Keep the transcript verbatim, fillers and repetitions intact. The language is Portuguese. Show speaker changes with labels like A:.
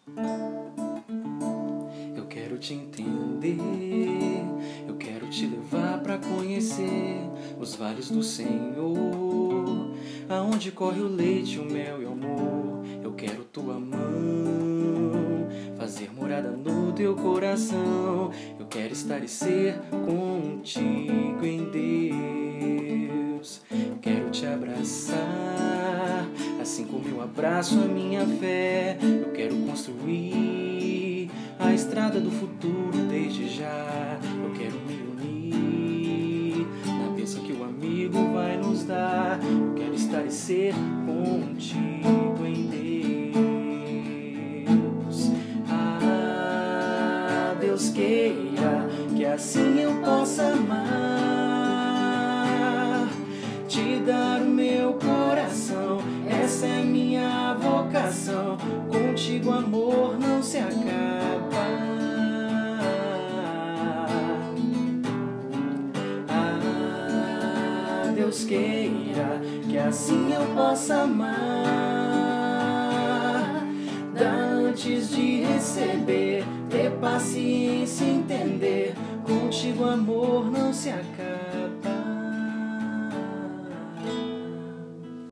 A: Eu quero te entender, eu quero te levar pra conhecer os vales do Senhor, aonde corre o leite, o mel e o amor. Eu quero tua mão, fazer morada no teu coração. Eu quero estar e ser contigo em Deus. Quero te abraçar, assim como eu abraço a minha fé. Eu quero construir a estrada do futuro desde já. Eu quero me unir na bênção que o amigo vai nos dar. Eu quero estar e ser contigo em Deus. Ah, Deus queira que assim eu possa amar, te dar o meu coração. Essa é minha vocação. Contigo, amor, não se acaba. Ah, Deus queira que assim eu possa amar, dar antes de receber, ter paciência e entender. Contigo, amor, não se acaba.